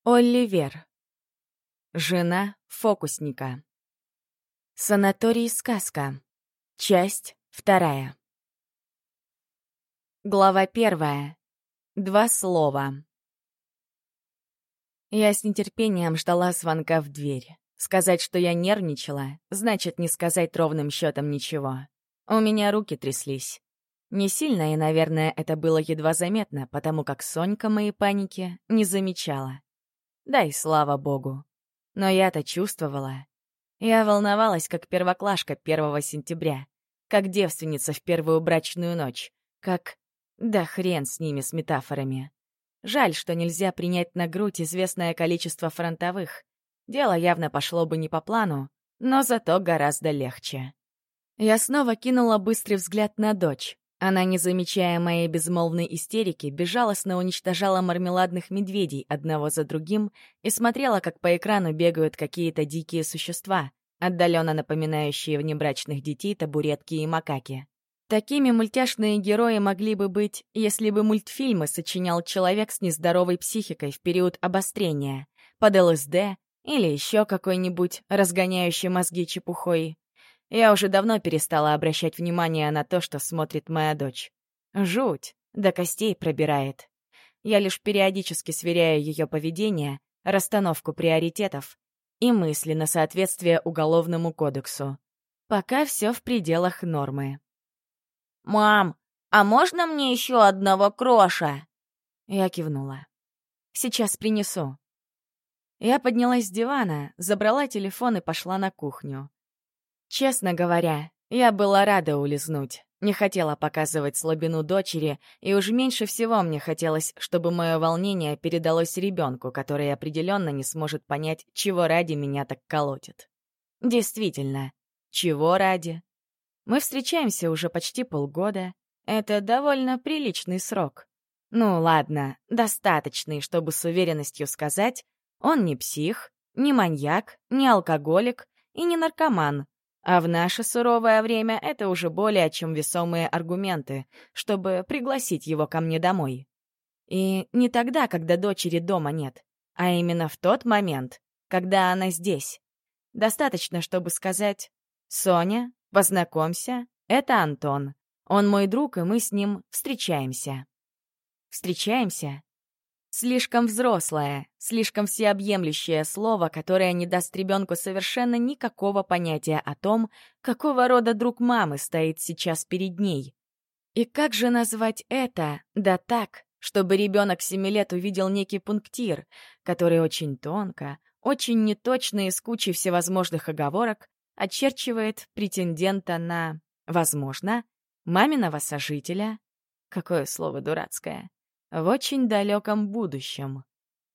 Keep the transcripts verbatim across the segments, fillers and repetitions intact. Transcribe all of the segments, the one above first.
Оливер. Жена фокусника. Санаторий «Сказка». Часть вторая. Глава первая. Два слова. Я с нетерпением ждала звонка в дверь. Сказать, что я нервничала, значит не сказать ровным счетом ничего. У меня руки тряслись. Не сильно, и, наверное, это было едва заметно, потому как Сонька моей паники не замечала. Да и слава богу. Но я-то чувствовала. Я волновалась, как первоклашка первого сентября, как девственница в первую брачную ночь, как... Да хрен с ними, с метафорами. Жаль, что нельзя принять на грудь известное количество фронтовых. Дело явно пошло бы не по плану, но зато гораздо легче. Я снова кинула быстрый взгляд на дочь. Она, не замечая моей безмолвной истерики, безжалостно уничтожала мармеладных медведей одного за другим и смотрела, как по экрану бегают какие-то дикие существа, отдаленно напоминающие внебрачных детей табуретки и макаки. Такими мультяшные герои могли бы быть, если бы мультфильмы сочинял человек с нездоровой психикой в период обострения, под ЛСД или еще какой-нибудь разгоняющий мозги чепухой. Я уже давно перестала обращать внимание на то, что смотрит моя дочь. Жуть, до костей пробирает. Я лишь периодически сверяю ее поведение, расстановку приоритетов и мысли на соответствие Уголовному кодексу. Пока все в пределах нормы. «Мам, а можно мне еще одного кроша?» Я кивнула. «Сейчас принесу». Я поднялась с дивана, забрала телефон и пошла на кухню. Честно говоря, я была рада улизнуть. Не хотела показывать слабину дочери, и уж меньше всего мне хотелось, чтобы мое волнение передалось ребенку, который определенно не сможет понять, чего ради меня так колотит. Действительно, чего ради? Мы встречаемся уже почти полгода. Это довольно приличный срок. Ну ладно, достаточный, чтобы с уверенностью сказать, он не псих, не маньяк, не алкоголик и не наркоман. А в наше суровое время это уже более чем весомые аргументы, чтобы пригласить его ко мне домой. И не тогда, когда дочери дома нет, а именно в тот момент, когда она здесь. Достаточно, чтобы сказать: «Соня, познакомься, это Антон. Он мой друг, и мы с ним встречаемся». Встречаемся? Слишком взрослое, слишком всеобъемлющее слово, которое не даст ребенку совершенно никакого понятия о том, какого рода друг мамы стоит сейчас перед ней. И как же назвать это, да так, чтобы ребенок семи лет увидел некий пунктир, который очень тонко, очень неточно и с кучей всевозможных оговорок очерчивает претендента на, возможно, маминого сожителя? Какое слово дурацкое. В очень далеком будущем.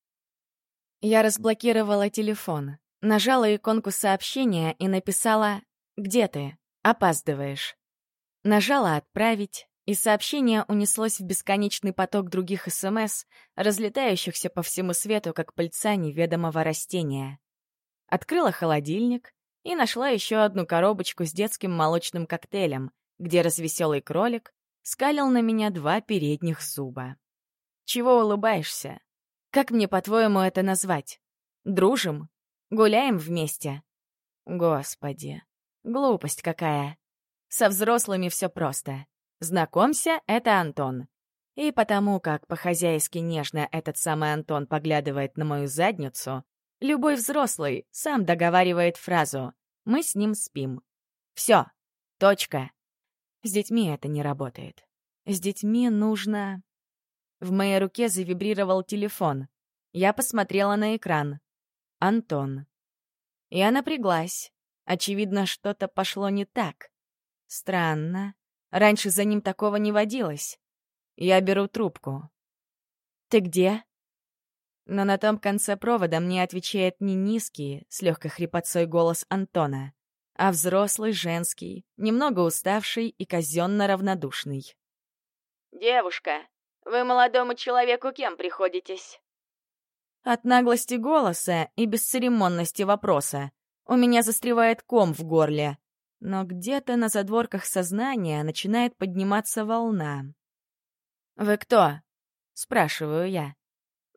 Я разблокировала телефон, нажала иконку сообщения и написала «Где ты? Опаздываешь». Нажала «Отправить», и сообщение унеслось в бесконечный поток других СМС, разлетающихся по всему свету, как пыльца неведомого растения. Открыла холодильник и нашла еще одну коробочку с детским молочным коктейлем, где развеселый кролик скалил на меня два передних зуба. Чего улыбаешься? Как мне, по-твоему, это назвать? Дружим? Гуляем вместе? Господи, глупость какая. Со взрослыми все просто. Знакомься, это Антон. И потому как по-хозяйски нежно этот самый Антон поглядывает на мою задницу, любой взрослый сам договаривает фразу «мы с ним спим». Все, точка. С детьми это не работает. С детьми нужно... В моей руке завибрировал телефон. Я посмотрела на экран. Антон. Я напряглась. Очевидно, что-то пошло не так. Странно. Раньше за ним такого не водилось. Я беру трубку. «Ты где?» Но на том конце провода мне отвечает не низкий, с легкой хрипотцой голос Антона, а взрослый, женский, немного уставший и казенно равнодушный. «Девушка, вы молодому человеку кем приходитесь?» От наглости голоса и бесцеремонности вопроса у меня застревает ком в горле, но где-то на задворках сознания начинает подниматься волна. «Вы кто?» — спрашиваю я.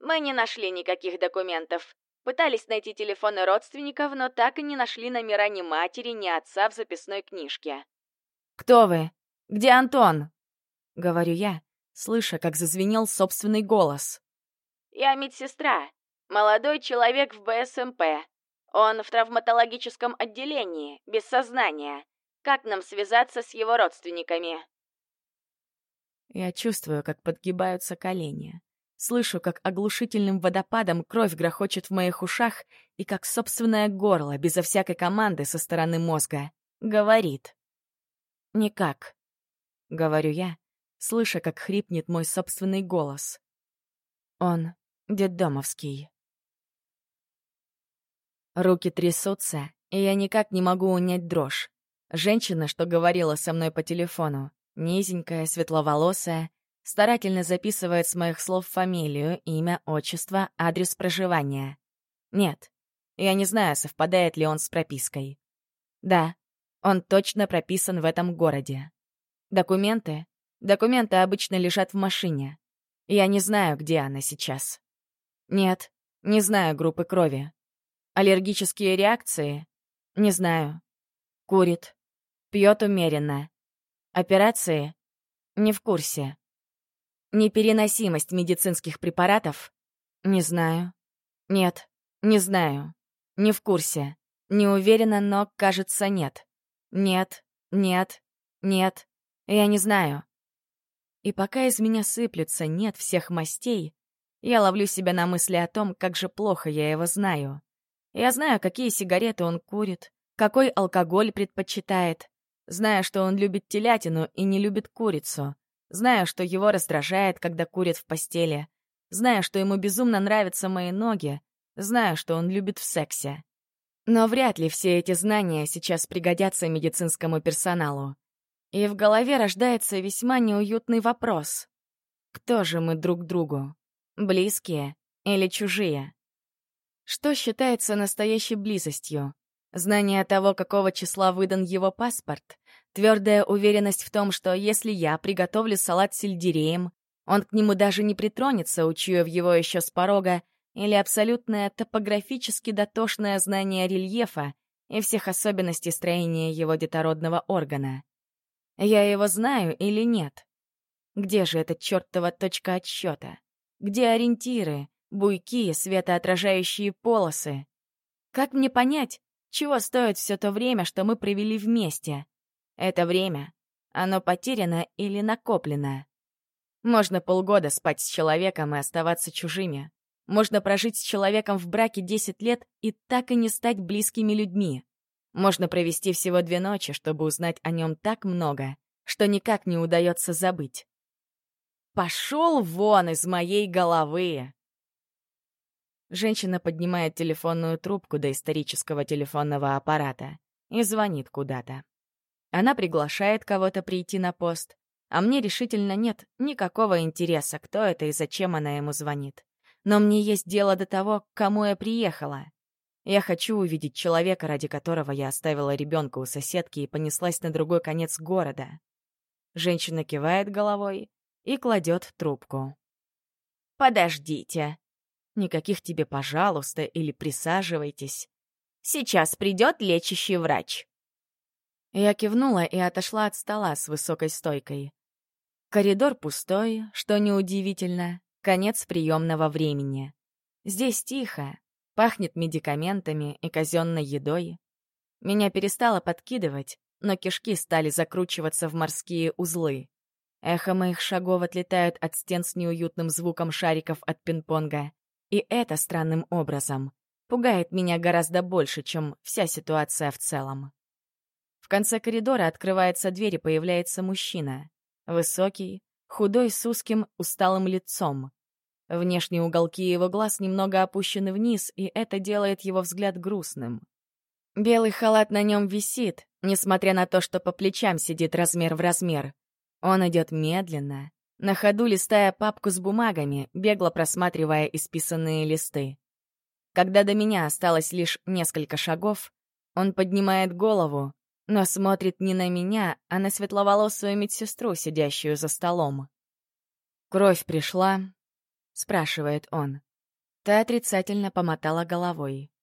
Мы не нашли никаких документов. Пытались найти телефоны родственников, но так и не нашли номера ни матери, ни отца в записной книжке. «Кто вы? Где Антон?» — говорю я, слыша, как зазвенел собственный голос. «Я медсестра. Молодой человек в бэ эс эм пэ. Он в травматологическом отделении, без сознания. Как нам связаться с его родственниками?» Я чувствую, как подгибаются колени. Слышу, как оглушительным водопадом кровь грохочет в моих ушах и как собственное горло, безо всякой команды со стороны мозга, говорит. «Никак», — говорю я, слыша, как хрипнет мой собственный голос. Он детдомовский. Руки трясутся, и я никак не могу унять дрожь. Женщина, что говорила со мной по телефону, низенькая, светловолосая, старательно записывает с моих слов фамилию, имя, отчество, адрес проживания. Нет, я не знаю, совпадает ли он с пропиской. Да, он точно прописан в этом городе. Документы? Документы обычно лежат в машине. Я не знаю, где она сейчас. Нет, не знаю группы крови. Аллергические реакции? Не знаю. Курит. Пьет умеренно. Операции? Не в курсе. Непереносимость медицинских препаратов? Не знаю. Нет, не знаю. Не в курсе. Не уверена, но, кажется, нет. Нет, нет, нет. Я не знаю. И пока из меня сыплется «нет» всех мастей, я ловлю себя на мысли о том, как же плохо я его знаю. Я знаю, какие сигареты он курит, какой алкоголь предпочитает. Знаю, что он любит телятину и не любит курицу. Знаю, что его раздражает, когда курит в постели. Знаю, что ему безумно нравятся мои ноги. Знаю, что он любит в сексе. Но вряд ли все эти знания сейчас пригодятся медицинскому персоналу. И в голове рождается весьма неуютный вопрос. Кто же мы друг другу? Близкие или чужие? Что считается настоящей близостью? Знание того, какого числа выдан его паспорт? Твердая уверенность в том, что если я приготовлю салат с сельдереем, он к нему даже не притронется, учуяв его еще с порога, или абсолютное топографически дотошное знание рельефа и всех особенностей строения его детородного органа. Я его знаю или нет? Где же эта чертова точка отсчета? Где ориентиры, буйки, светоотражающие полосы? Как мне понять, чего стоит все то время, что мы провели вместе? Это время, оно потеряно или накоплено? Можно полгода спать с человеком и оставаться чужими. Можно прожить с человеком в браке десять лет и так и не стать близкими людьми. Можно провести всего две ночи, чтобы узнать о нем так много, что никак не удается забыть. «Пошел вон из моей головы!» Женщина поднимает телефонную трубку до исторического телефонного аппарата и звонит куда-то. Она приглашает кого-то прийти на пост, а мне решительно нет никакого интереса, кто это и зачем она ему звонит. Но мне есть дело до того, к кому я приехала. Я хочу увидеть человека, ради которого я оставила ребенка у соседки и понеслась на другой конец города. Женщина кивает головой и кладет трубку. «Подождите. Никаких тебе «пожалуйста» или «присаживайтесь». Сейчас придет лечащий врач». Я кивнула и отошла от стола с высокой стойкой. Коридор пустой, что неудивительно, конец приемного времени. Здесь тихо, пахнет медикаментами и казенной едой. Меня перестало подкидывать, но кишки стали закручиваться в морские узлы. Эхо моих шагов отлетают от стен с неуютным звуком шариков от пинг-понга. И это странным образом пугает меня гораздо больше, чем вся ситуация в целом. В конце коридора открывается дверь и появляется мужчина. Высокий, худой, с узким, усталым лицом. Внешние уголки его глаз немного опущены вниз, и это делает его взгляд грустным. Белый халат на нем висит, несмотря на то, что по плечам сидит размер в размер. Он идет медленно, на ходу листая папку с бумагами, бегло просматривая исписанные листы. Когда до меня осталось лишь несколько шагов, он поднимает голову, но смотрит не на меня, а на светловолосую медсестру, сидящую за столом. «Кровь пришла?» — спрашивает он. Та отрицательно помотала головой.